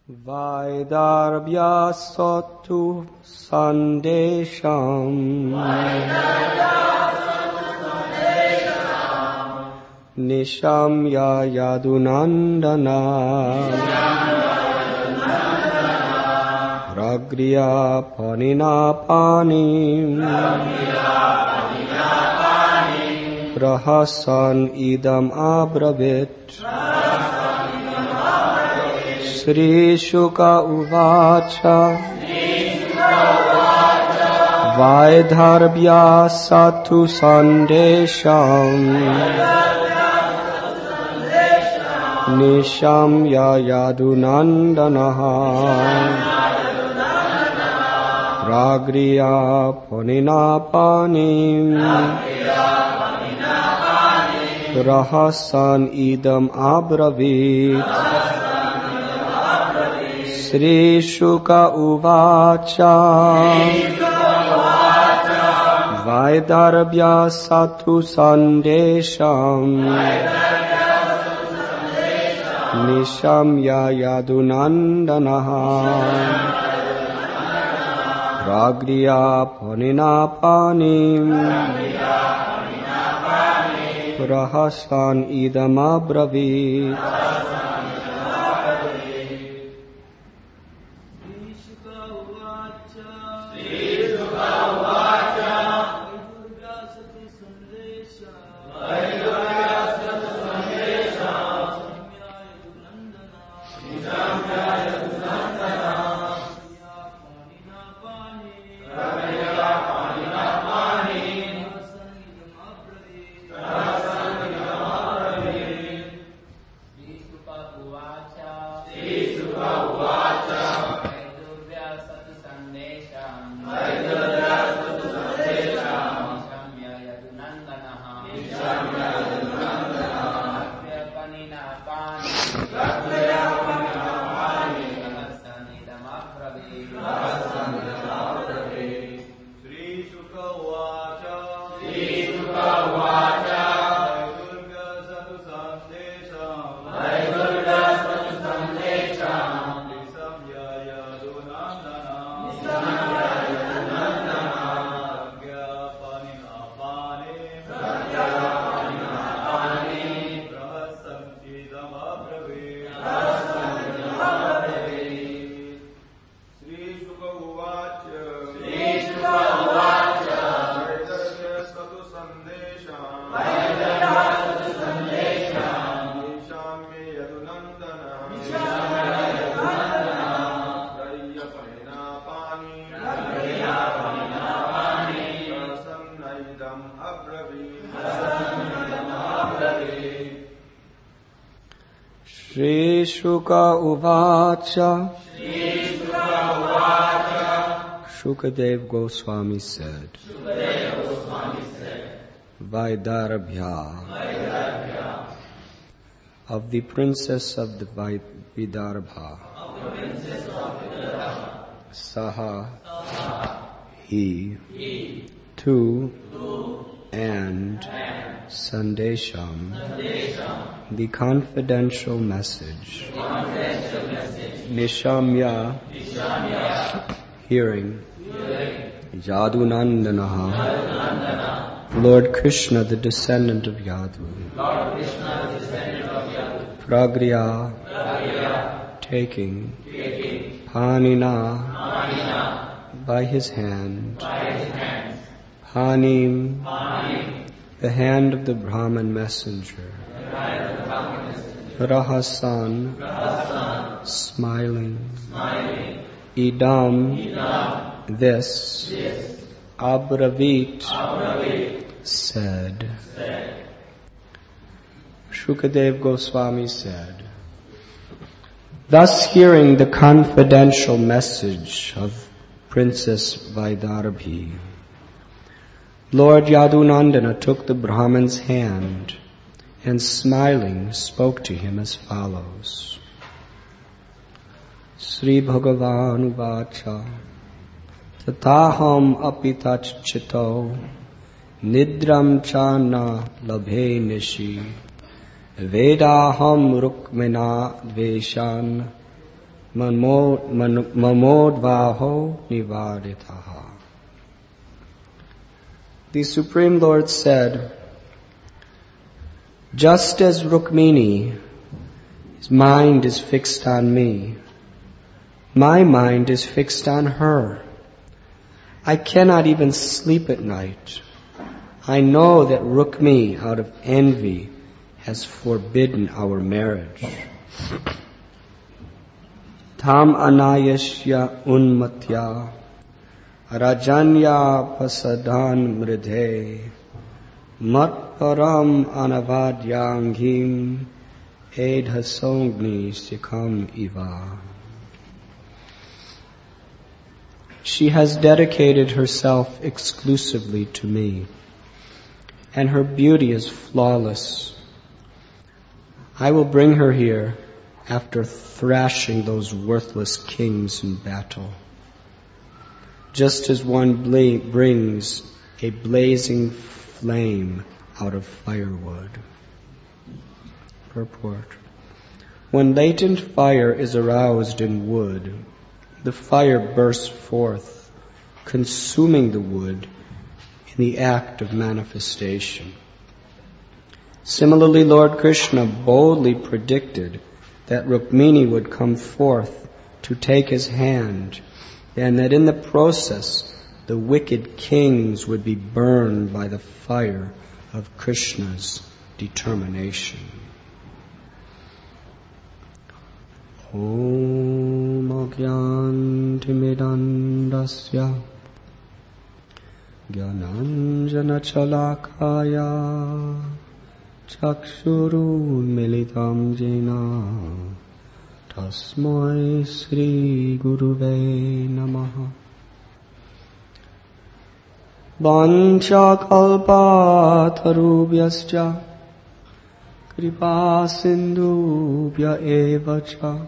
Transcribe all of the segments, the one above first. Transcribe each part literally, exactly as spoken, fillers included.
Vaidarbhyasatu sandesham Nishamya yadunandana Ragriya panina panim Rahasan idam abravit Sri Shuka uvacha Vaidarbhya satu sandesham Nishamya yadunandanaha Ragriya panina panim Rahasan idam abravit Sri Shuka uvacha Vaidarbhya satu sandesham Nishamya yadunandanaha Ragriya panina panim Rahasan idam abravit Shri Shuka uvacha Shukadev Goswami said Vaidarbhya of the princess of the Vidarbha Saha he two and Sandesham, the confidential message, Nishamya, hearing, Yadunandanaha, Lord Krishna, the descendant of Yadu, Pragriya, taking, Panina, by his hand, Panim, the hand of the Brahman messenger, Rahasan, smiling, Idam, this, Abravit, said. Shukadev Goswami said, thus hearing the confidential message of Princess Vaidarbhi, Lord Yadunandana took the Brahman's hand and smiling spoke to him as follows. Sri Bhagavan Uvacha Tataham apitach chito Nidram chana labhe nishi Vedaham rukmina dveshan mamodvaho nivaditaha. The Supreme Lord said, just as Rukmini, his mind is fixed on me, my mind is fixed on her. I cannot even sleep at night. I know that Rukmi, out of envy, has forbidden our marriage. Tam anayashya unmatya rajanya pasadan mridhe mat param anavadyanghim edhasongni sikham iva. She has dedicated herself exclusively to me, and her beauty is flawless. I will bring her here after thrashing those worthless kings in battle, just as one bla- brings a blazing flame out of firewood. Purport. When latent fire is aroused in wood, the fire bursts forth, consuming the wood in the act of manifestation. Similarly, Lord Krishna boldly predicted that Rukmini would come forth to take his hand, and that in the process the wicked kings would be burned by the fire of Krishna's determination. Om Agyantimidandasya Gyananjana Chalakaya Chakshurun Militam Jena Tasmai Sri Guruve Namaha. Vancha kalpa tarubhyascha kripa sindhubhya evacha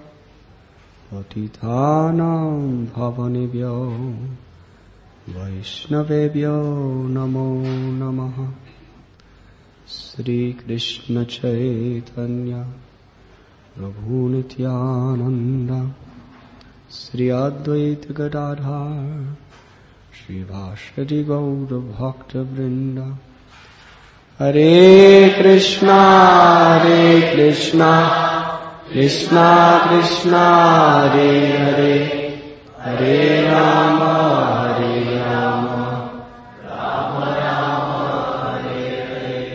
patitanam bhavanebhyo vaishnavebhyo namo namaha. Sri Krishna Chaitanya Prabhu Nityananda Sri Advaita Gadadhar Shri Vashadi Gaura Bhakta Vrinda. Hare Krishna, Hare Krishna, Krishna Krishna, Hare Hare, Hare Rama, Hare Rama, Rama Rama, Hare Hare.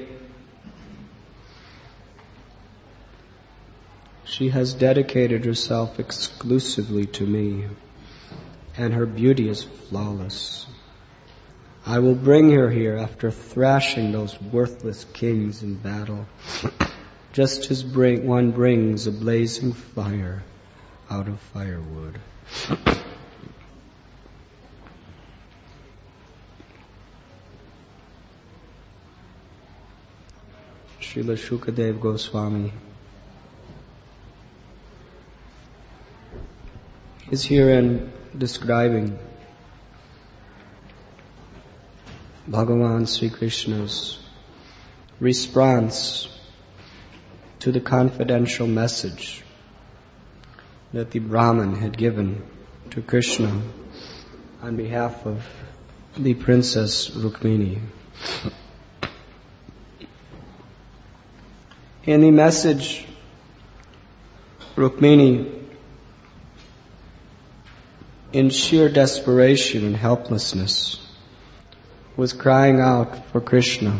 She has dedicated herself exclusively to me, and her beauty is flawless. I will bring her here after thrashing those worthless kings in battle, just as bring, one brings a blazing fire out of firewood. Srila Shukadev Goswami is herein describing Bhagavan Sri Krishna's response to the confidential message that the Brahmin had given to Krishna on behalf of the Princess Rukmini. In the message, Rukmini, in sheer desperation and helplessness, was crying out for Krishna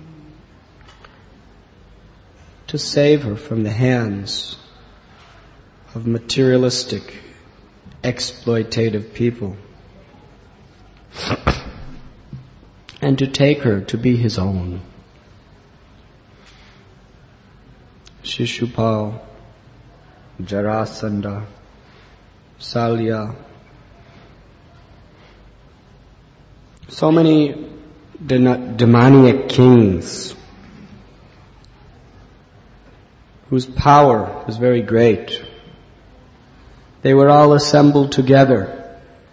to save her from the hands of materialistic, exploitative people, and to take her to be his own. Shishupal, Jarasandha, Salya, so many demoniac kings whose power was very great. They were all assembled together,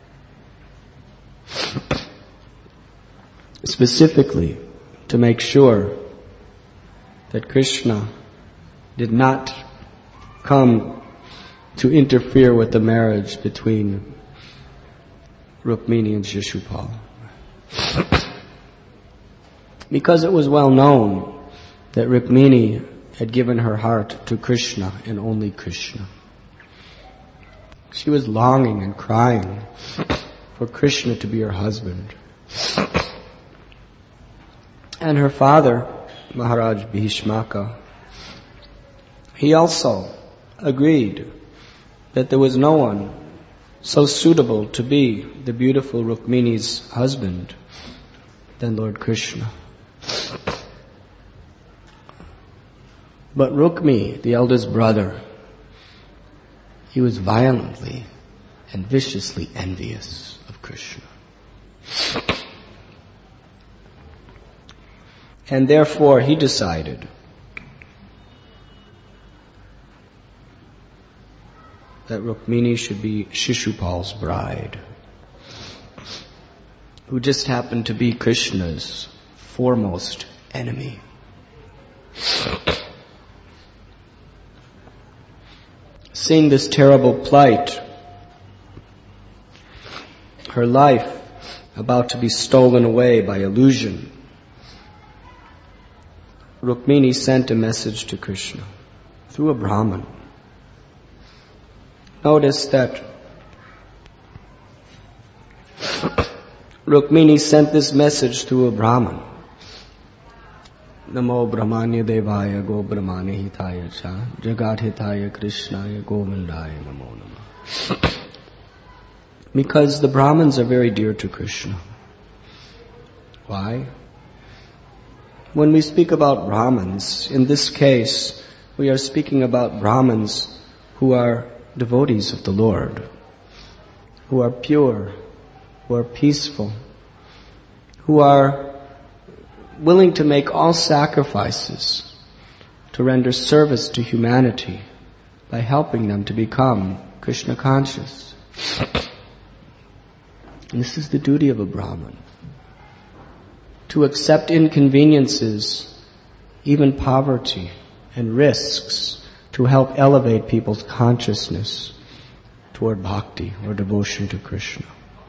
specifically to make sure that Krishna did not come to interfere with the marriage between Rukmini and Shishupal. Because it was well known that Rukmini had given her heart to Krishna and only Krishna. She was longing and crying for Krishna to be her husband. And her father, Maharaj Bhishmaka, he also agreed that there was no one so suitable to be the beautiful Rukmini's husband than Lord Krishna. But Rukmi, the eldest brother, he was violently and viciously envious of Krishna. And therefore he decided that Rukmini should be Shishupal's bride, who just happened to be Krishna's foremost enemy. Seeing this terrible plight, her life about to be stolen away by illusion, Rukmini sent a message to Krishna through a Brahman. Notice that Rukmini sent this message through a Brahman. Namo Brahmanya Devaya Go Brahmane Hitaya Cha Jagat Hitaya Krishnaya Govindaya Namo Namah. Because the Brahmins are very dear to Krishna. Why? When we speak about Brahmins, in this case, we are speaking about Brahmins who are devotees of the Lord, who are pure, who are peaceful, who are willing to make all sacrifices to render service to humanity by helping them to become Krishna conscious. And this is the duty of a Brahmin, to accept inconveniences, even poverty and risks, to help elevate people's consciousness toward bhakti or devotion to Krishna.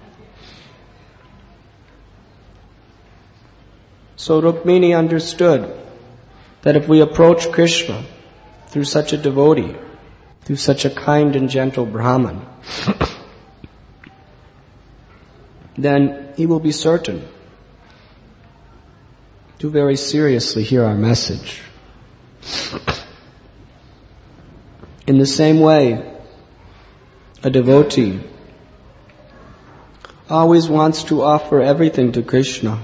So Rukmini understood that if we approach Krishna through such a devotee, through such a kind and gentle Brahman, then he will be certain to very seriously hear our message. In the same way, a devotee always wants to offer everything to Krishna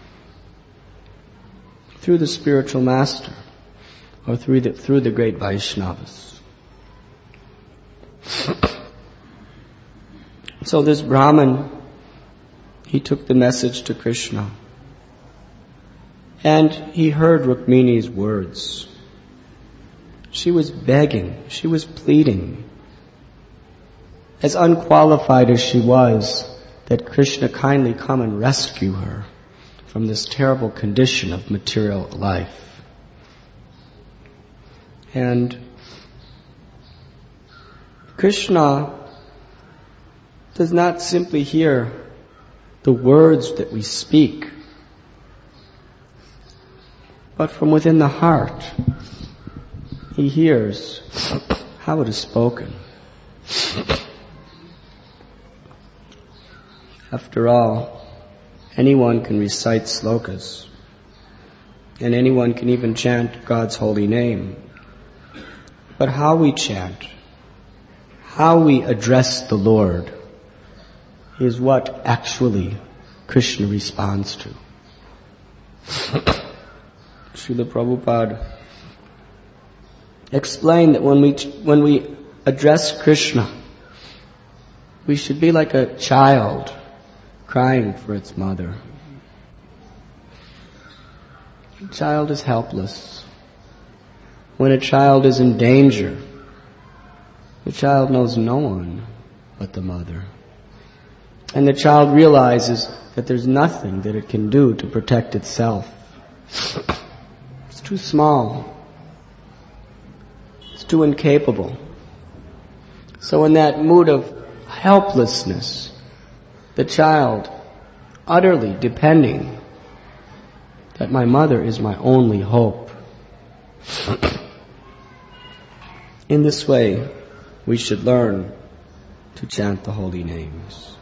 through the spiritual master or through the, through the great Vaishnavas. So this Brahman, he took the message to Krishna and he heard Rukmini's words. She was begging, she was pleading, as unqualified as she was, that Krishna kindly come and rescue her from this terrible condition of material life. And Krishna does not simply hear the words that we speak, but from within the heart, he hears how it is spoken. After all, anyone can recite slokas, and anyone can even chant God's holy name. But how we chant, how we address the Lord, is what actually Krishna responds to. Srila Prabhupada explained that when we when we address Krishna, we should be like a child crying for its mother. A child is helpless. When a child is in danger, the child knows no one but the mother. And the child realizes that there's nothing that it can do to protect itself. It's too small. It's too incapable. So in that mood of helplessness, the child utterly depending that my mother is my only hope. In this way, we should learn to chant the holy names.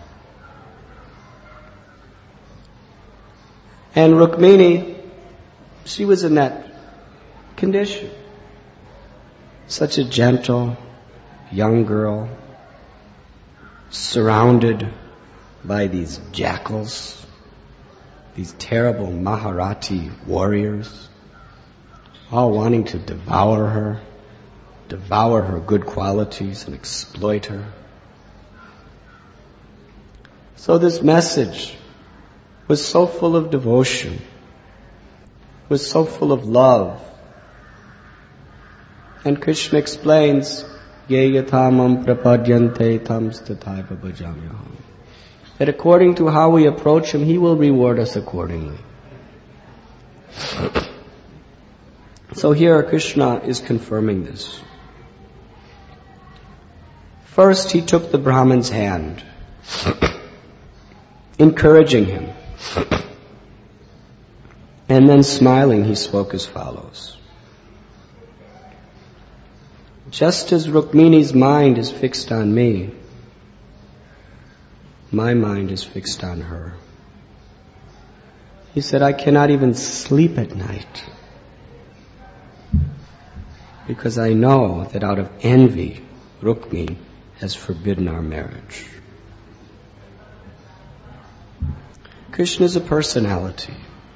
And Rukmini, she was in that condition. Such a gentle, young girl, surrounded by these jackals, these terrible Maharati warriors, all wanting to devour her, devour her good qualities and exploit her. So this message was so full of devotion, was so full of love. And Krishna explains, Ye yathamam prapadyante tams tathaiva bhajamyaham. That according to how we approach Him, He will reward us accordingly. So here Krishna is confirming this. First, He took the Brahman's hand, encouraging him. And then smiling, He spoke as follows. Just as Rukmini's mind is fixed on me, my mind is fixed on her. He said, I cannot even sleep at night because I know that out of envy, Rukmini has forbidden our marriage. Krishna is a personality.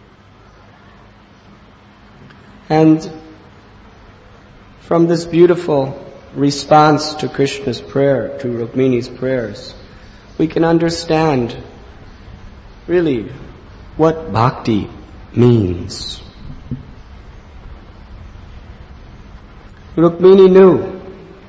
And from this beautiful response to Krishna's prayer, to Rukmini's prayers, we can understand really what bhakti means. Rukmini knew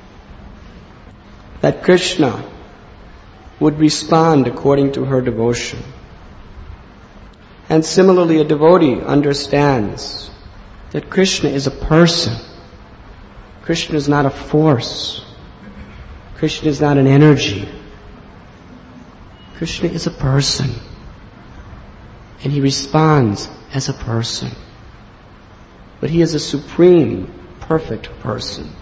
that Krishna would respond according to her devotion. And similarly, a devotee understands that Krishna is a person. Krishna is not a force. Krishna is not an energy. Krishna is a person. And He responds as a person. But He is a supreme, perfect person.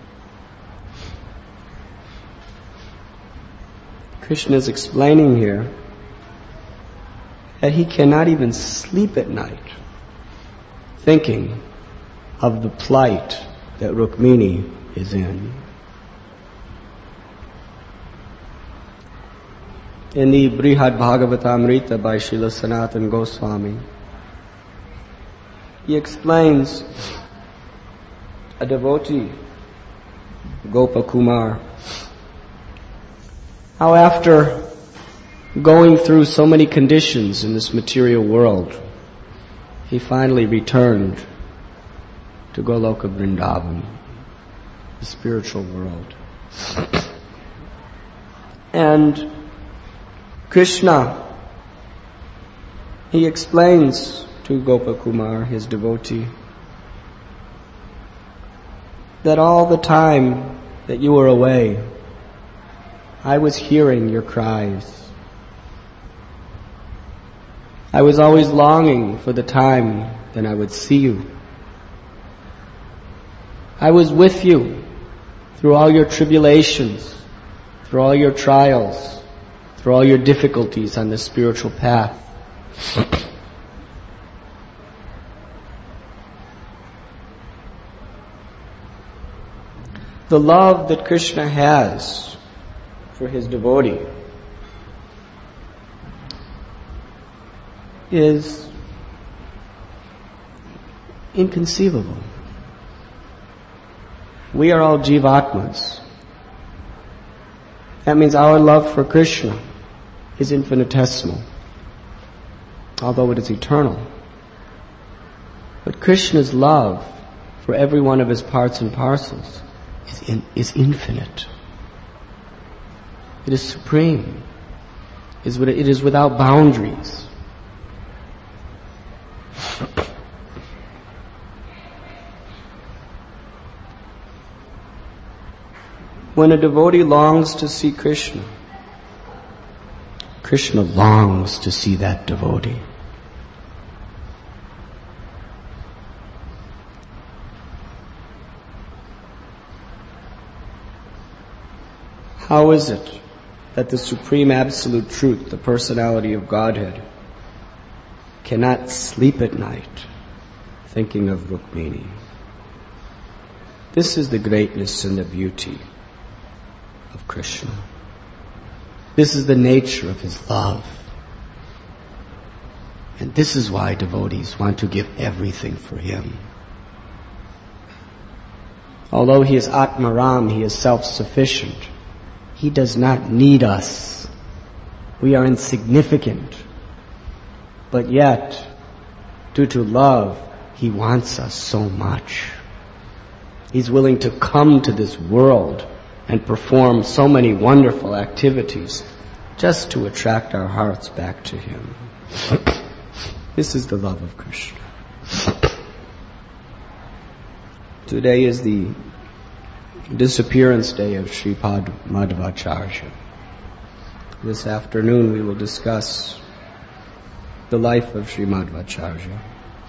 Krishna is explaining here that He cannot even sleep at night thinking of the plight that Rukmini is in. In the Brihad Bhagavatamrita by Srila Sanatana Goswami, he explains a devotee, Gopakumar, how after going through so many conditions in this material world, he finally returned to Goloka Vrindavan, the spiritual world. And Krishna, he explains to Gopakumar, his devotee, that all the time that you were away, I was hearing your cries. I was always longing for the time that I would see you. I was with you through all your tribulations, through all your trials, through all your difficulties on the spiritual path. The love that Krishna has for his devotee is inconceivable. We are all Jivatmas. That means our love for Krishna is infinitesimal, although it is eternal. But Krishna's love for every one of his parts and parcels is, in, is infinite. It is supreme. It is without boundaries. When a devotee longs to see Krishna, Krishna longs to see that devotee. How is it that the Supreme Absolute Truth, the Personality of Godhead, cannot sleep at night thinking of Rukmini? This is the greatness and the beauty of Krishna. This is the nature of His love. And this is why devotees want to give everything for Him. Although He is Atmaram, He is self-sufficient, He does not need us. We are insignificant. But yet, due to love, He wants us so much. He's willing to come to this world and perform so many wonderful activities just to attract our hearts back to Him. This is the love of Krishna. Today is the disappearance day of Sripad Madhvacharya. This afternoon we will discuss the life of Sri Madhvacharya.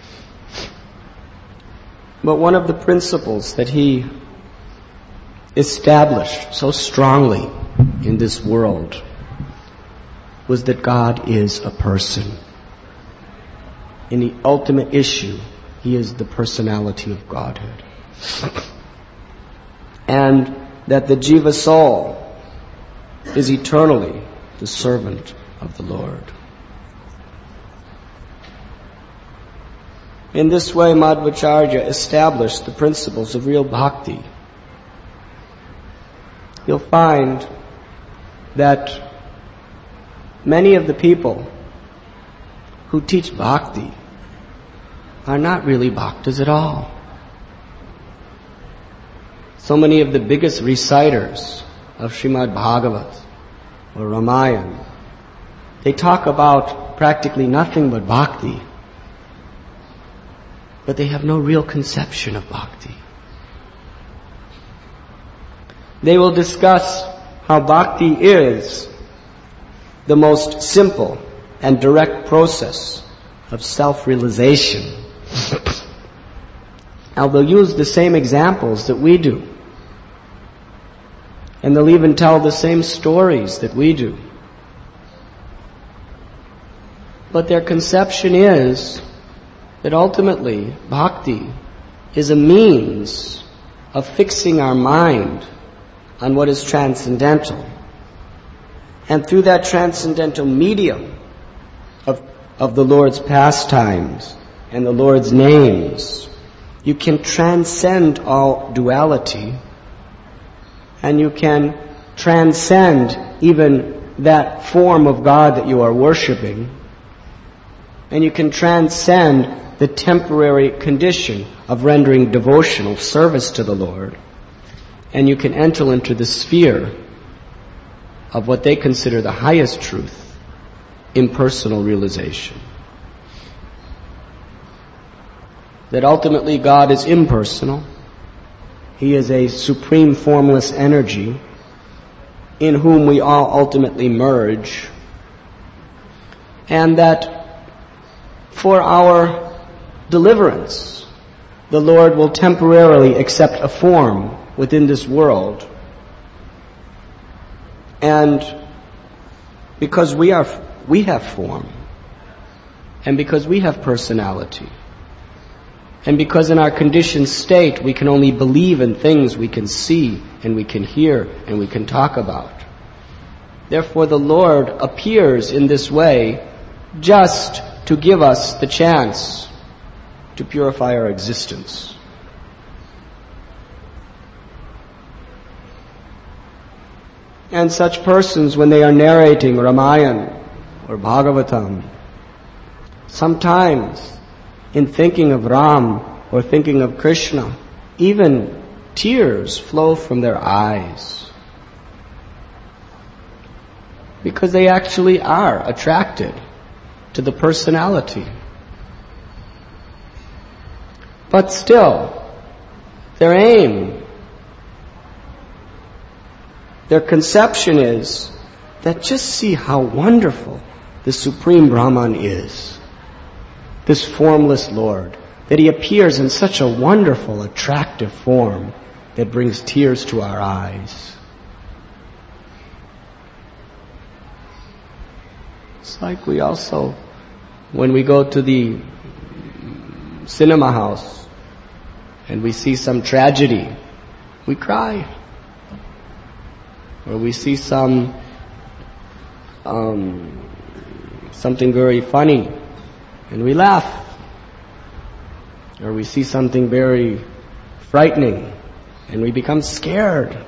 But one of the principles that he established so strongly in this world was that God is a person. In the ultimate issue, He is the personality of Godhead. And that the Jiva soul is eternally the servant of the Lord. In this way, Madhvacharya established the principles of real bhakti. You'll find that many of the people who teach bhakti are not really bhaktas at all. So many of the biggest reciters of Srimad Bhagavat or Ramayana, they talk about practically nothing but bhakti, but they have no real conception of bhakti. They will discuss how bhakti is the most simple and direct process of self-realization. Now they'll use the same examples that we do. And they'll even tell the same stories that we do. But their conception is that ultimately bhakti is a means of fixing our mind on what is transcendental. And through that transcendental medium of, of the Lord's pastimes and the Lord's names, you can transcend all duality, and you can transcend even that form of God that you are worshiping, and you can transcend the temporary condition of rendering devotional service to the Lord, and you can enter into the sphere of what they consider the highest truth, impersonal realization. That ultimately God is impersonal. He is a supreme formless energy in whom we all ultimately merge. And that for our deliverance, the Lord will temporarily accept a form within this world. And because we are, we have form, and because we have personality, and because in our conditioned state we can only believe in things we can see and we can hear and we can talk about. Therefore the Lord appears in this way just to give us the chance to purify our existence. And such persons, when they are narrating Ramayana or Bhagavatam, sometimes in thinking of Ram or thinking of Krishna, even tears flow from their eyes. Because they actually are attracted to the personality. But still, their aim Their conception is that just see how wonderful the Supreme Brahman is. This formless Lord, that He appears in such a wonderful, attractive form that brings tears to our eyes. It's like we also, when we go to the cinema house and we see some tragedy, we cry. Or we see some um, something very funny and we laugh. Or we see something very frightening and we become scared.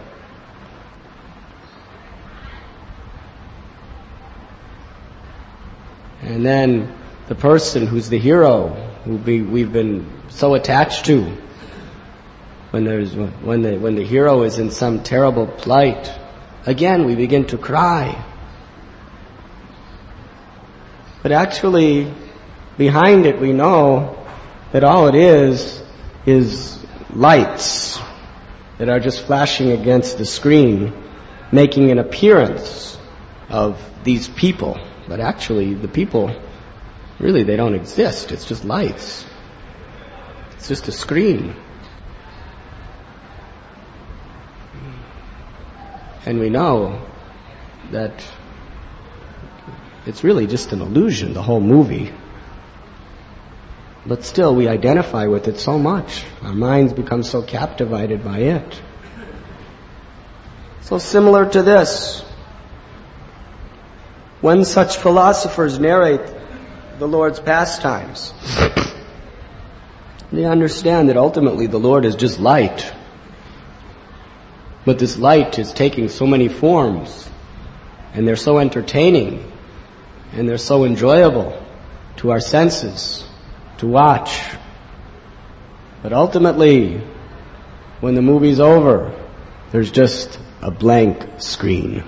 And then the person who's the hero, who we, we've been so attached to, when there's when the when the hero is in some terrible plight, again we begin to cry. But actually, behind it we know that all it is is lights that are just flashing against the screen, making an appearance of these people. But actually, the people, really, they don't exist. It's just lights. It's just a screen. And we know that it's really just an illusion, the whole movie. But still, we identify with it so much. Our minds become so captivated by it. So similar to this, when such philosophers narrate the Lord's pastimes, they understand that ultimately the Lord is just light. But this light is taking so many forms, and they're so entertaining, and they're so enjoyable to our senses to watch. But ultimately, when the movie's over, there's just a blank screen.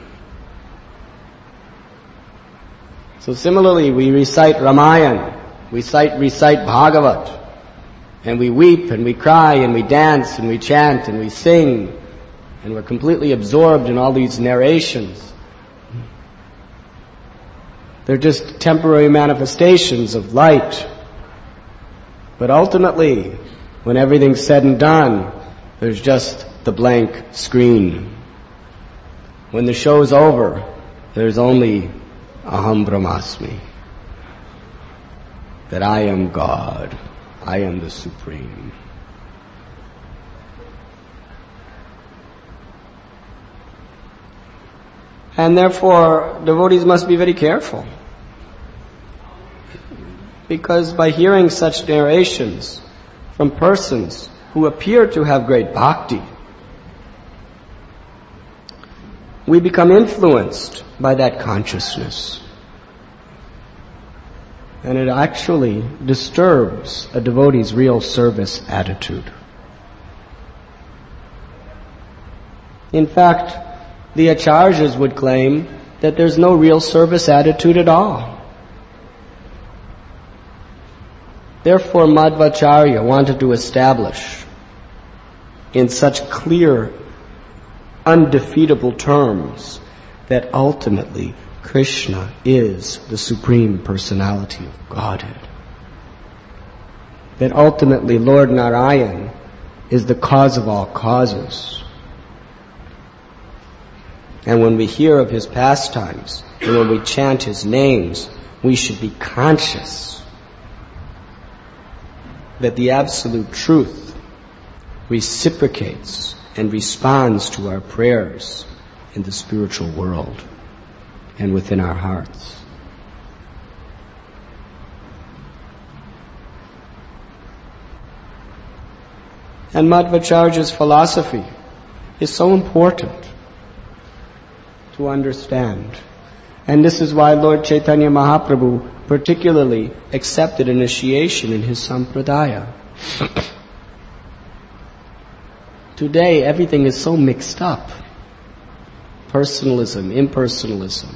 So similarly, we recite Ramayana, we recite, recite Bhagavat, and we weep and we cry and we dance and we chant and we sing, and we're completely absorbed in all these narrations. They're just temporary manifestations of light. But ultimately, when everything's said and done, there's just the blank screen. When the show's over, there's only Aham Brahmasmi. That I am God. I am the Supreme. And therefore, devotees must be very careful. Because by hearing such narrations from persons who appear to have great bhakti, we become influenced by that consciousness. And it actually disturbs a devotee's real service attitude. In fact, the acharyas would claim that there's no real service attitude at all. Therefore, Madhvacharya wanted to establish in such clear, undefeatable terms that ultimately Krishna is the Supreme Personality of Godhead. That ultimately Lord Narayan is the cause of all causes. And when we hear of His pastimes, and when we chant His names, we should be conscious that the absolute truth reciprocates and responds to our prayers in the spiritual world and within our hearts. And Madhvacharya's philosophy is so important to understand. And this is why Lord Chaitanya Mahaprabhu particularly accepted initiation in his sampradaya. Today, everything is so mixed up. Personalism, impersonalism.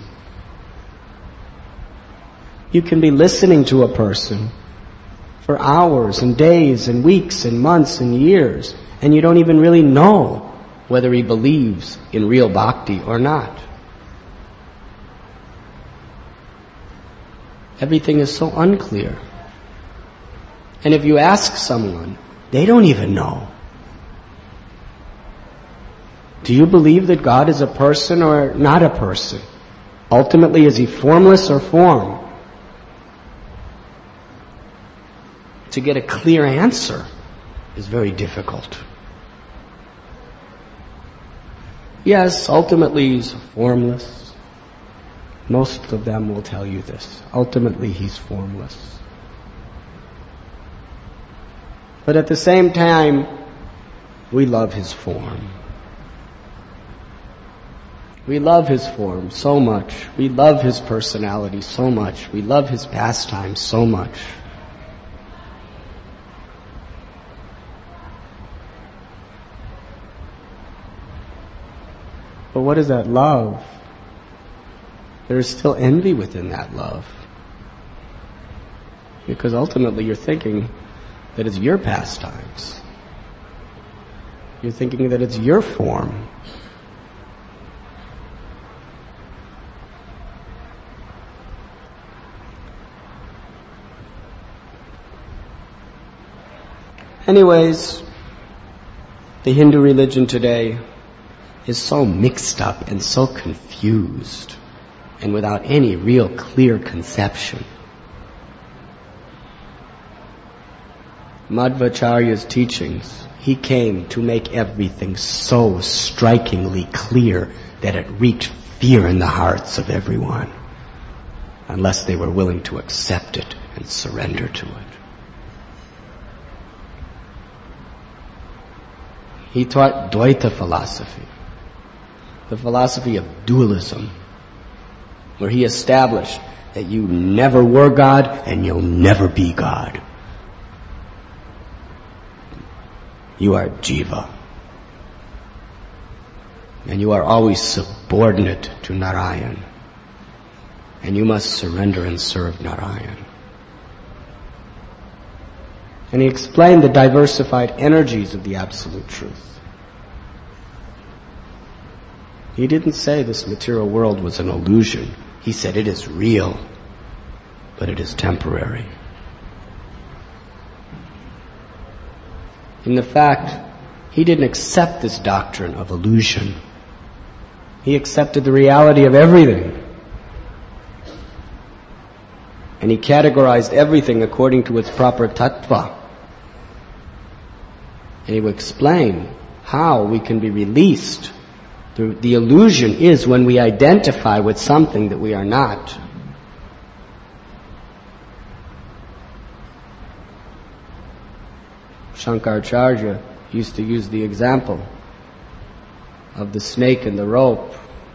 You can be listening to a person for hours and days and weeks and months and years, and you don't even really know whether he believes in real bhakti or not. Everything is so unclear. And if you ask someone, they don't even know. Do you believe that God is a person or not a person? Ultimately, is he formless or form? To get a clear answer is very difficult. Yes, ultimately he's formless. Most of them will tell you this. Ultimately he's formless. But at the same time, we love his form. We love his form so much. We love his personality so much. We love his pastime so much. But what is that love? There is still envy within that love. Because ultimately you're thinking that it's your pastimes. You're thinking that it's your form. Anyways, the Hindu religion today is so mixed up and so confused and without any real clear conception. Madhvacharya's teachings, he came to make everything so strikingly clear that it wreaked fear in the hearts of everyone, unless they were willing to accept it and surrender to it. He taught Dvaita philosophy, the philosophy of dualism, where he established that you never were God and you'll never be God. You are Jiva. And you are always subordinate to Narayan. And you must surrender and serve Narayan. And he explained the diversified energies of the Absolute Truth. He didn't say this material world was an illusion. He said it is real, but it is temporary. In the fact, he didn't accept this doctrine of illusion. He accepted the reality of everything. And he categorized everything according to its proper tattva. And he would explain how we can be released. The, the illusion is when we identify with something that we are not. Shankaracharya used to use the example of the snake and the rope.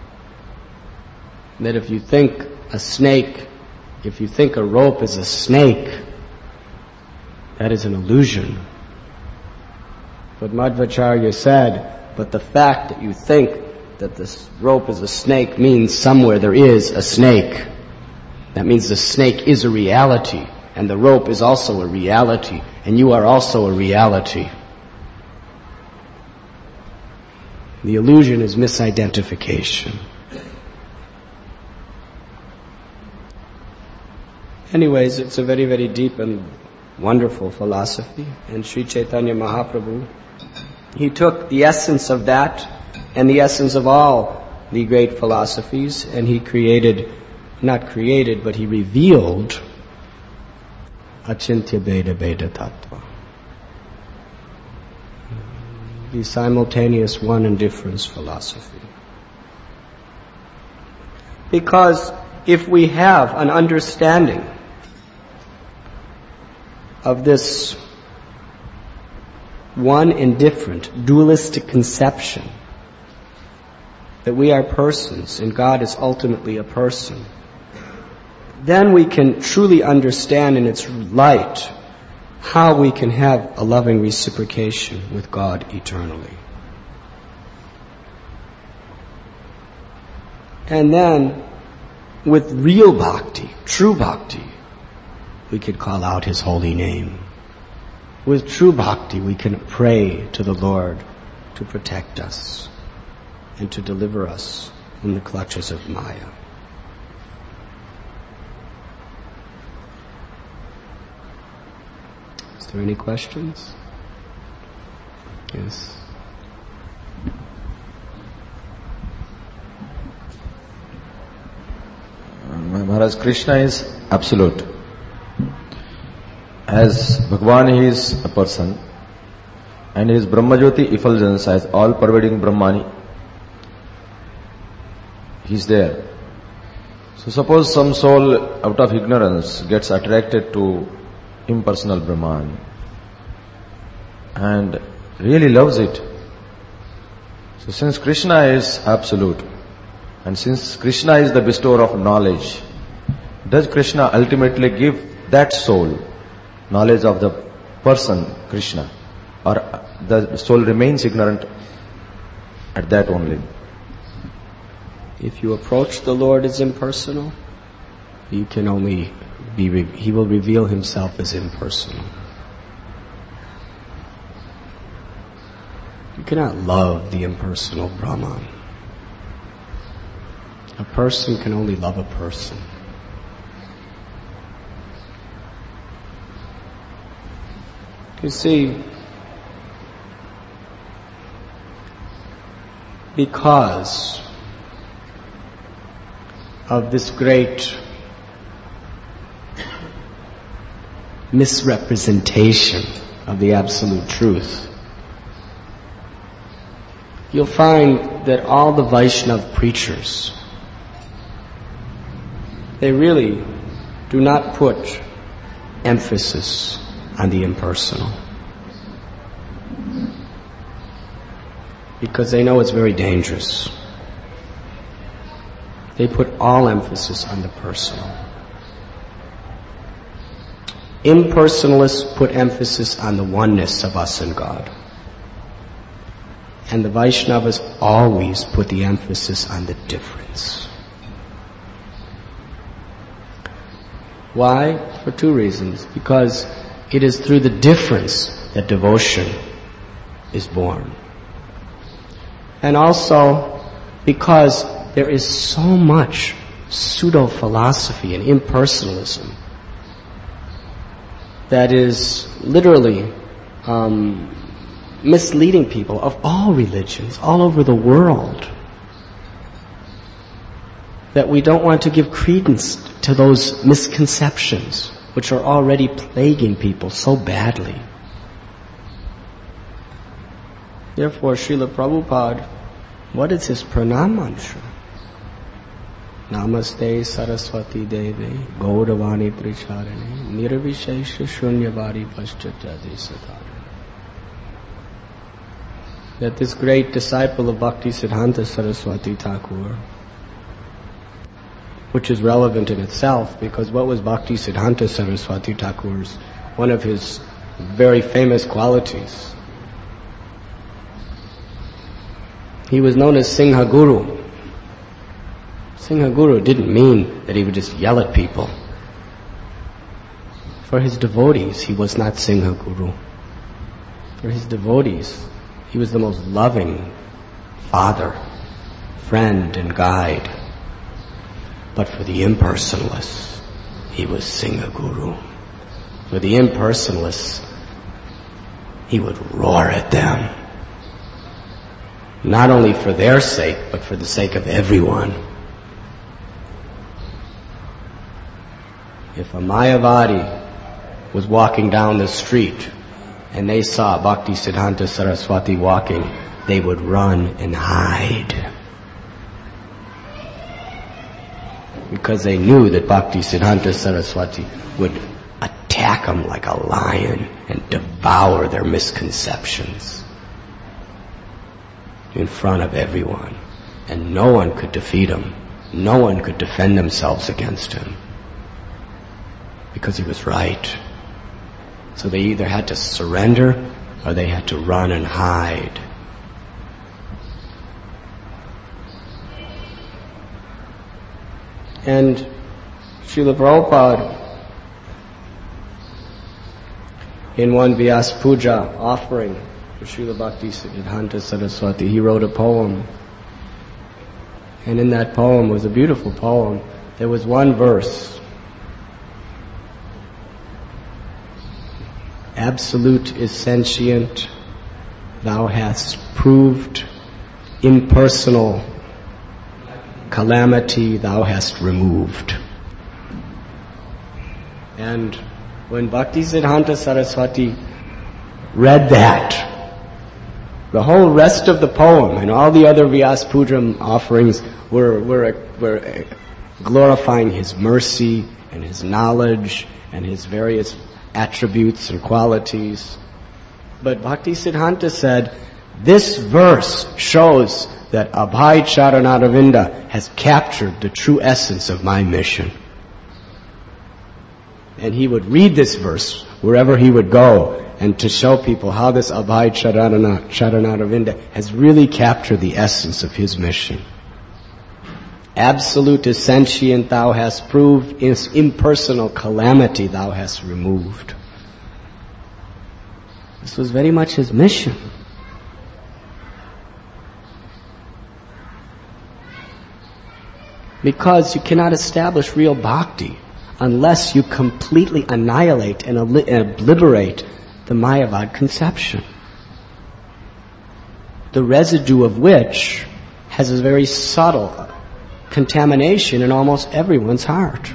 That if you think a snake, if you think a rope is a snake, that is an illusion. But Madhvacharya said, but the fact that you think that this rope is a snake means somewhere there is a snake. That means the snake is a reality, and the rope is also a reality, and you are also a reality. The illusion is misidentification. Anyways, it's a very, very deep and wonderful philosophy. And Sri Chaitanya Mahaprabhu, he took the essence of that and the essence of all the great philosophies, and he created, not created, but he revealed Achintya Veda Veda Tattva. The simultaneous one and difference philosophy. Because if we have an understanding of this one and different dualistic conception that we are persons and God is ultimately a person, then we can truly understand in its light how we can have a loving reciprocation with God eternally. And then, with real bhakti, true bhakti, we could call out His holy name. With true bhakti, we can pray to the Lord to protect us and to deliver us from the clutches of Maya. Is there any questions? Yes. Maharaj, Krishna is absolute. As Bhagavan, he is a person, and his Brahmajyoti effulgence as all-pervading Brahmani, he is there. So suppose some soul out of ignorance gets attracted to impersonal Brahman and really loves it. So since Krishna is absolute, and since Krishna is the bestower of knowledge, does Krishna ultimately give that soul knowledge of the person, Krishna, or the soul remains ignorant at that only? If you approach the Lord as impersonal, you can only be, re- He will reveal Himself as impersonal. You cannot love the impersonal Brahman. A person can only love a person. You see, because of this great misrepresentation of the absolute truth, you'll find that all the Vaishnava preachers, they really do not put emphasis on the impersonal, because they know it's very dangerous. They put all emphasis on the personal. Impersonalists put emphasis on the oneness of us and God. And the Vaishnavas always put the emphasis on the difference. Why? For two reasons. Because it is through the difference that devotion is born. And also because there is so much pseudo-philosophy and impersonalism that is literally um, misleading people of all religions, all over the world, that we don't want to give credence to those misconceptions which are already plaguing people so badly. Therefore, Srila Prabhupada, what is his pranam mantra? Namaste Saraswati Devi Gauravani Pricharani Nirvishesha Shunyavadi Paschatadi Satari. That this great disciple of Bhakti Siddhanta Saraswati Thakur, which is relevant in itself, because what was Bhakti Siddhanta Saraswati Thakur's, one of his very famous qualities? He was known as Singha Guru. Singha Guru didn't mean that he would just yell at people. For his devotees, he was not Singha Guru. For his devotees, he was the most loving father, friend, and guide. But for the impersonalists, he was Singha Guru. For the impersonalists, he would roar at them. Not only for their sake, but for the sake of everyone. If a Mayavadi was walking down the street and they saw Bhakti Siddhanta Saraswati walking, they would run and hide. Because they knew that Bhakti Siddhanta Saraswati would attack them like a lion and devour their misconceptions in front of everyone. And no one could defeat him. No one could defend themselves against him. Because he was right. So they either had to surrender or they had to run and hide. And Srila Prabhupada, in one Vyasa Puja offering, for Srila Bhaktisiddhanta Saraswati. He wrote a poem. And in that poem was a beautiful poem. There was one verse. Absolute is sentient. Thou hast proved. Impersonal calamity thou hast removed. And when Bhaktisiddhanta Saraswati read that, the whole rest of the poem and all the other Vyas Puja offerings were, were, were glorifying his mercy and his knowledge and his various attributes and qualities. But Bhaktisiddhanta said, this verse shows that Abhay Charanaravinda has captured the true essence of my mission. And he would read this verse wherever he would go, and to show people how this Abhay Charanaravinda has really captured the essence of his mission. Absolute is sentient thou hast proved, impersonal calamity thou hast removed. This was very much his mission. Because you cannot establish real bhakti unless you completely annihilate and obliterate the Mayavad conception, the residue of which has a very subtle contamination in almost everyone's heart.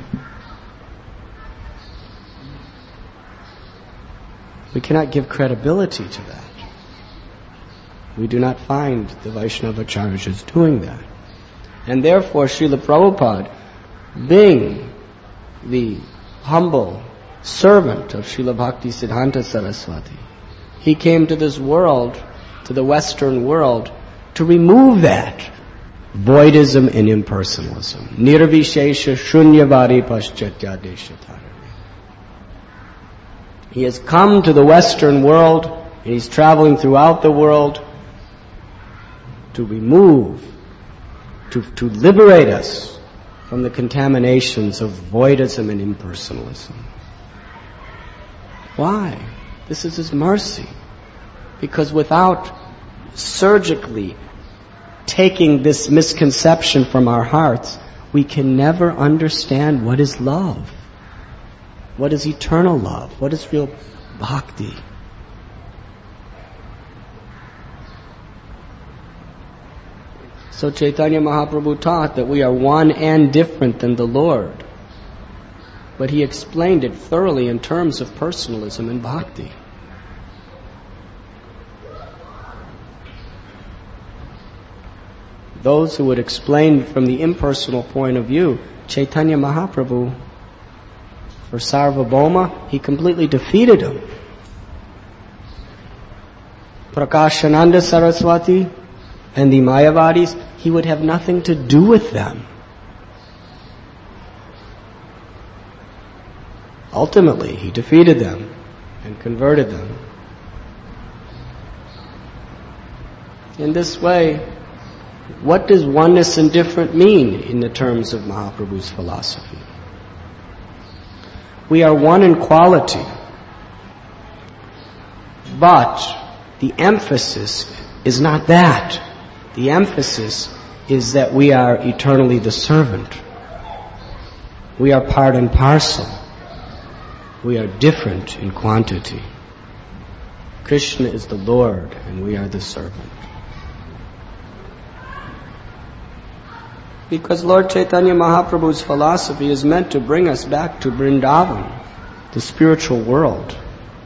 We cannot give credibility to that. We do not find the Vaishnavacharyas doing that. And therefore, Srila Prabhupada, being the humble servant of Srila Bhaktisiddhanta Saraswati, he came to this world, to the Western world, to remove that voidism and impersonalism. Nirvishesha shunyavadi paschatya deshatharani. He has come to the Western world, and he's traveling throughout the world to remove To, to liberate us from the contaminations of voidism and impersonalism. Why? This is his mercy. Because without surgically taking this misconception from our hearts, we can never understand what is love. What is eternal love? What is real bhakti? So Chaitanya Mahaprabhu taught that we are one and different than the Lord. But he explained it thoroughly in terms of personalism and bhakti. Those who would explain from the impersonal point of view, Chaitanya Mahaprabhu, for Sarvabhauma, he completely defeated him. Prakashananda Saraswati and the Mayavadis, he would have nothing to do with them. Ultimately, he defeated them and converted them. In this way, what does oneness and different mean in the terms of Mahaprabhu's philosophy? We are one in quality, but the emphasis is not that. The emphasis is that we are eternally the servant. We are part and parcel. We are different in quantity. Krishna is the Lord and we are the servant. Because Lord Chaitanya Mahaprabhu's philosophy is meant to bring us back to Vrindavan, the spiritual world.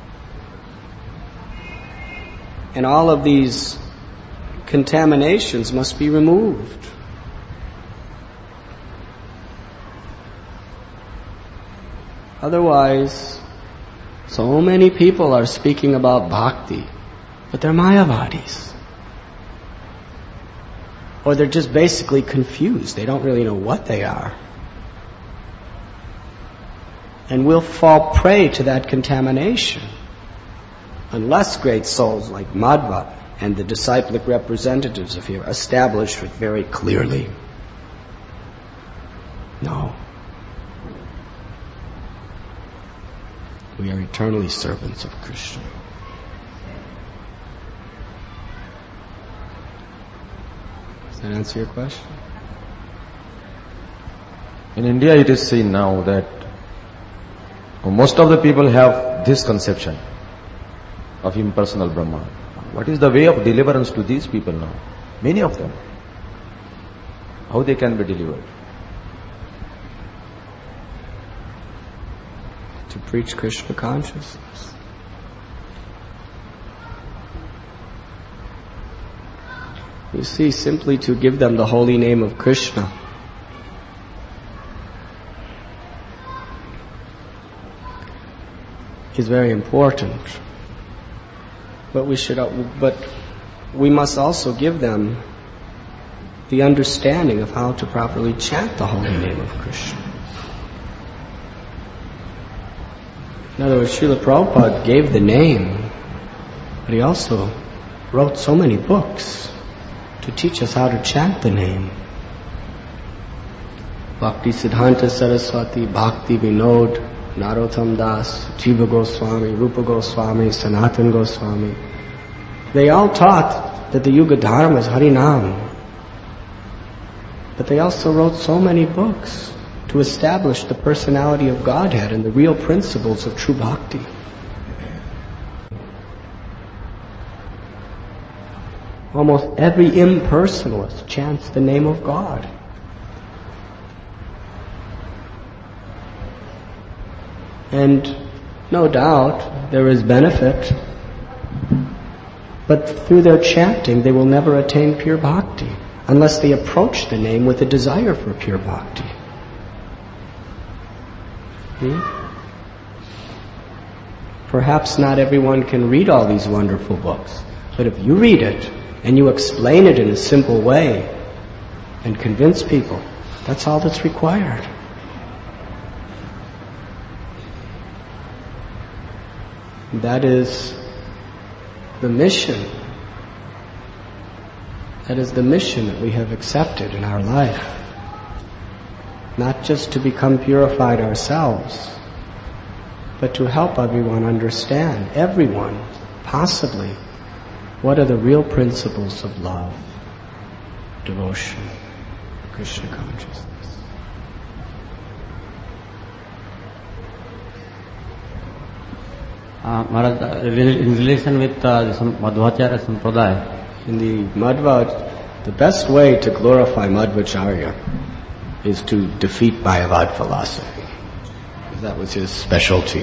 And all of these contaminations must be removed. Otherwise, so many people are speaking about bhakti, but they're Mayavadis. Or they're just basically confused. They don't really know what they are. And we'll fall prey to that contamination unless great souls like Madhva and the disciplic representatives of here establish it very clearly. No. We are eternally servants of Krishna. Does that answer your question? In India it is seen now that most of the people have this conception of impersonal Brahma. What is the way of deliverance to these people now? Many of them. How they can be delivered? To preach Krishna consciousness. You see, simply to give them the holy name of Krishna is very important. But we should, but we must also give them the understanding of how to properly chant the holy name of Krishna. In other words, Srila Prabhupada gave the name, but he also wrote so many books to teach us how to chant the name. Bhakti Siddhanta Saraswati, Bhakti Vinod, Narottam Das, Jiva Goswami, Rupa Goswami, Sanatan Goswami. They all taught that the Yuga Dharma is Harinam. But they also wrote so many books to establish the personality of Godhead and the real principles of true bhakti. Almost every impersonalist chants the name of God. And no doubt there is benefit, but through their chanting they will never attain pure bhakti unless they approach the name with a desire for pure bhakti. Hmm? Perhaps not everyone can read all these wonderful books, but if you read it and you explain it in a simple way and convince people, that's all that's required. That is the mission. That is the mission that we have accepted in our life. Not just to become purified ourselves, but to help everyone understand, everyone, possibly, what are the real principles of love, devotion, Krishna consciousness. Uh, Maharaj, uh, in relation with uh, the Madhvacharya Sampradaya, in the Madhva, the best way to glorify Madhvacharya is to defeat Mayavad philosophy. That was his specialty.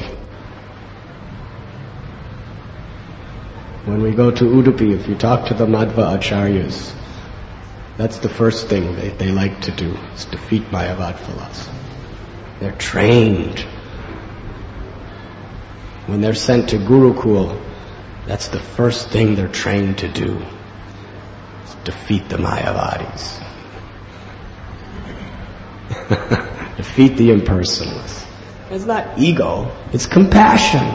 When we go to Udupi, if you talk to the Madhva Acharyas, that's the first thing they, they like to do, is defeat Mayavad philosophy. They're trained. When they're sent to Gurukul, that's the first thing they're trained to do, is defeat the Mayavadis. Defeat the impersonalists. It's not ego, it's compassion.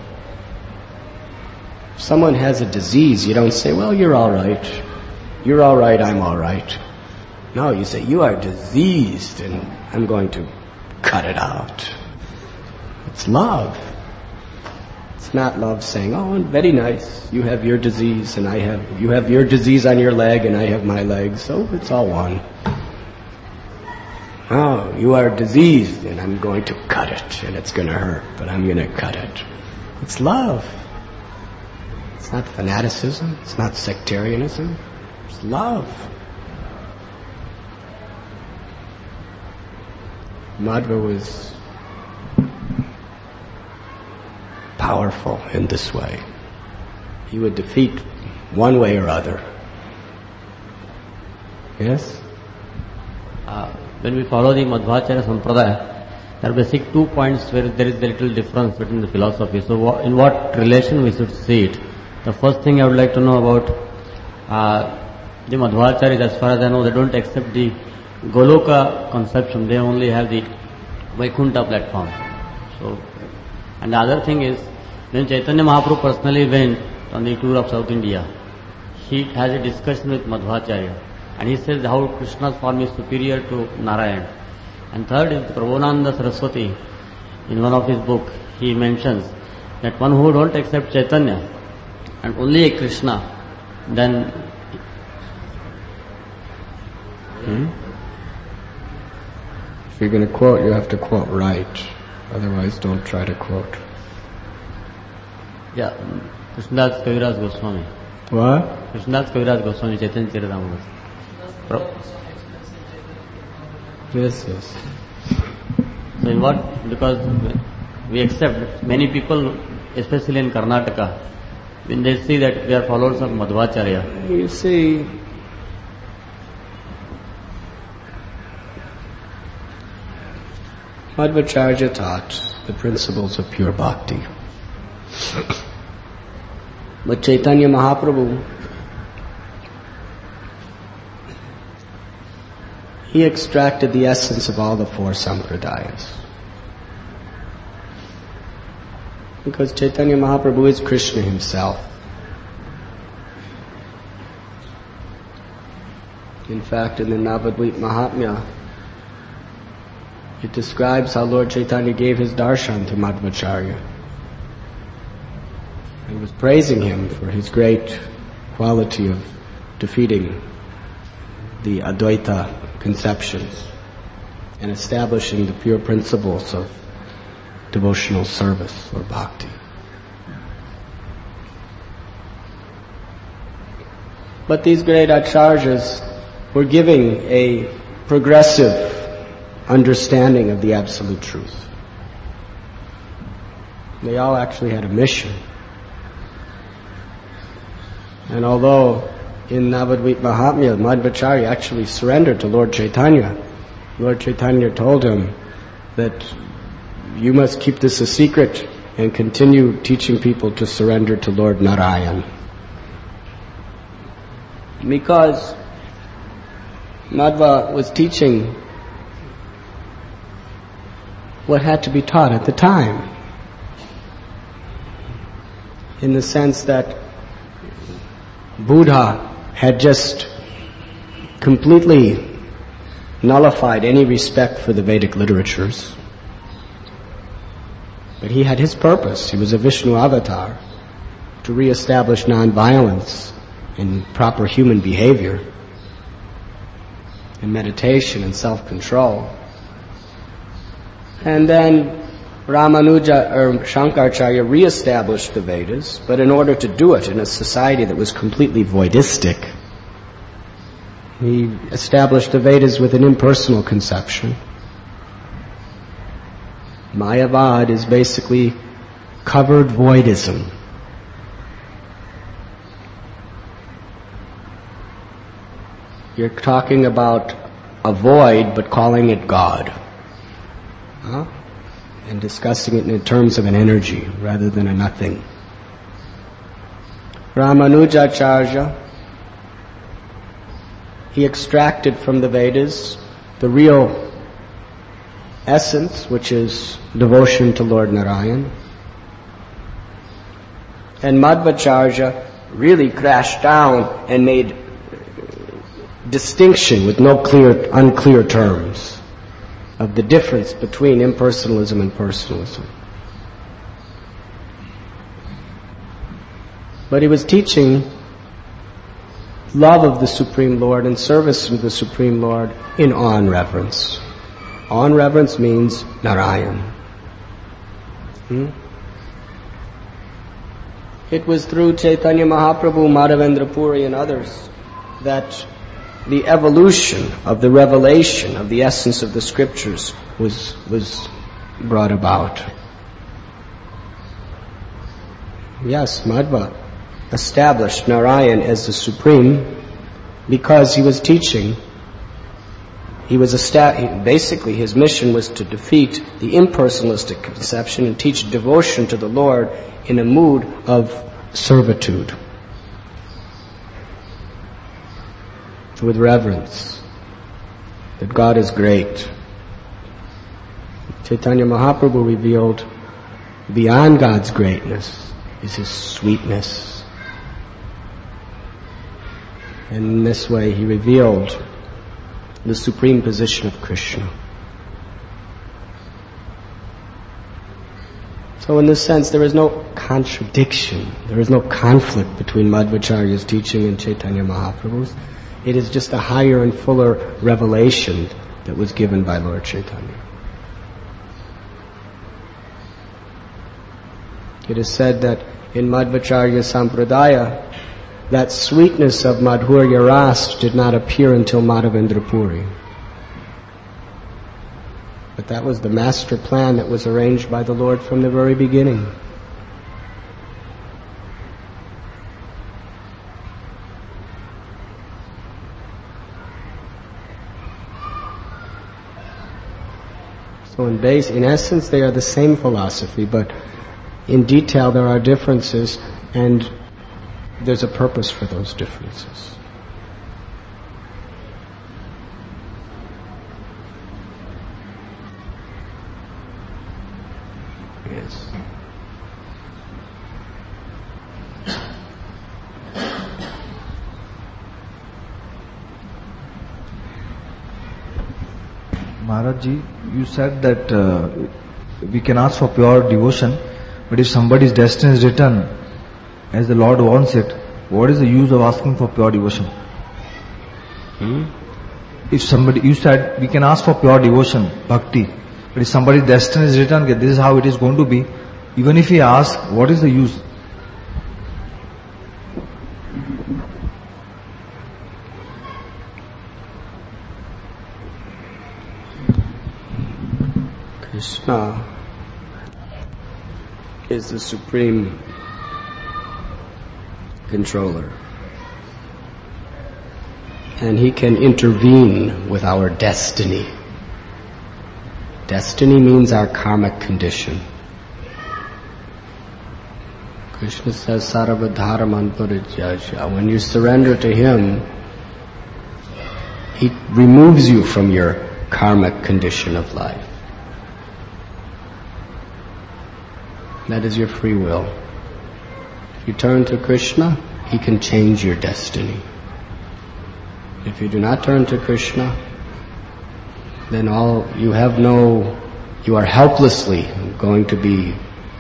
If someone has a disease, you don't say, well, you're all right. You're all right, I'm all right. No, you say, you are diseased and I'm going to cut it out. It's love. It's not love saying, oh, very nice, you have your disease and I have, you have your disease on your leg and I have my leg, so it's all one. Oh, you are diseased and I'm going to cut it and it's going to hurt, but I'm going to cut it. It's love. It's not fanaticism. It's not sectarianism. It's love. Madhva was powerful in this way. He would defeat one way or other. Yes? Uh, when we follow the Madhvacharya Sampradaya, there are basic two points where there is a little difference between the philosophy. So wha- in what relation we should see it? The first thing I would like to know about uh, the Madhvacharyas, as far as I know, they don't accept the Goloka conception. They only have the Vaikuntha platform. So, and the other thing is, when Chaitanya Mahaprabhu personally went on the tour of South India, he has a discussion with Madhvacharya. And he says how Krishna's form is superior to Narayan. And third is Prabhupada Saraswati. In one of his books, he mentions that one who don't accept Chaitanya and only a Krishna, then Hmm? If you're going to quote, you have to quote right. Otherwise, don't try to quote. Yeah, Krishnadas Kaviraj Goswami. What? Krishnadas Kaviraj Goswami, Chaitanya Charitamrita. Yes, yes. So in what? Because we accept many people, especially in Karnataka, when they see that we are followers of Madhvacharya. You see, Madhvacharya taught the principles of pure bhakti. But Chaitanya Mahaprabhu, he extracted the essence of all the four sampradayas. Because Chaitanya Mahaprabhu is Krishna himself. In fact, in the Navadvip Mahatmya, it describes how Lord Chaitanya gave his darshan to Madhvacharya. He was praising him for his great quality of defeating the Advaita conceptions and establishing the pure principles of devotional service or bhakti. But these great acharyas were giving a progressive understanding of the absolute truth. They all actually had a mission. And although in Navadvip Mahatmya, Madhvacharya actually surrendered to Lord Chaitanya, Lord Chaitanya told him that you must keep this a secret and continue teaching people to surrender to Lord Narayan. Because Madhva was teaching what had to be taught at the time, in the sense that Buddha had just completely nullified any respect for the Vedic literatures. But he had his purpose. He was a Vishnu avatar to re-establish non-violence and proper human behavior and meditation and self-control. And then Ramanuja or Shankaracharya re-established the Vedas, but in order to do it in a society that was completely voidistic, he established the Vedas with an impersonal conception. Mayavad is basically covered voidism. You're talking about a void but calling it God. Huh? And discussing it in terms of an energy rather than a nothing. Ramanujacharya, he extracted from the Vedas the real essence, which is devotion to Lord Narayan. And Madhvacharya really crashed down and made distinction with no clear, unclear terms of the difference between impersonalism and personalism. But he was teaching love of the Supreme Lord and service to the Supreme Lord in awe and reverence. Awe and reverence means Narayan. Hmm? It was through Chaitanya Mahaprabhu, Madhavendra Puri and others that the evolution of the revelation of the essence of the scriptures was was brought about. Yes, Madhva established Narayan as the supreme because he was teaching. He was esta- basically his mission was to defeat the impersonalistic conception and teach devotion to the Lord in a mood of servitude, with reverence, that God is great. Chaitanya Mahaprabhu revealed beyond God's greatness is His sweetness. And in this way he revealed the supreme position of Krishna. So in this sense there is no contradiction, there is no conflict between Madhvacharya's teaching and Chaitanya Mahaprabhu's. It is just a higher and fuller revelation that was given by Lord Chaitanya. It is said that in Madhvacharya Sampradaya, that sweetness of Madhurya Ras did not appear until Madhavendra Puri. But that was the master plan that was arranged by the Lord from the very beginning. So in base, in essence, they are the same philosophy, but in detail there are differences, and there's a purpose for those differences. Yes. Maharaj Ji, you said that uh, we can ask for pure devotion, but if somebody's destiny is written as the Lord wants it, what is the use of asking for pure devotion? Hmm? If somebody, you said we can ask for pure devotion, bhakti, but if somebody's destiny is written, this is how it is going to be, even if he asks, what is the use? Krishna is the supreme controller, and he can intervene with our destiny. Destiny means our karmic condition. Krishna says, Sarvadharaman Parijyasya. When you surrender to him, he removes you from your karmic condition of life. That is your free will. If you turn to Krishna, he can change your destiny. If you do not turn to Krishna, then all you have no, you are helplessly going to be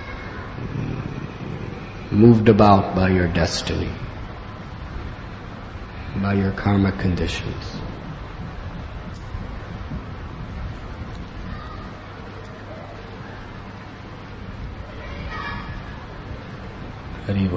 moved about by your destiny, by your karmic conditions. Hari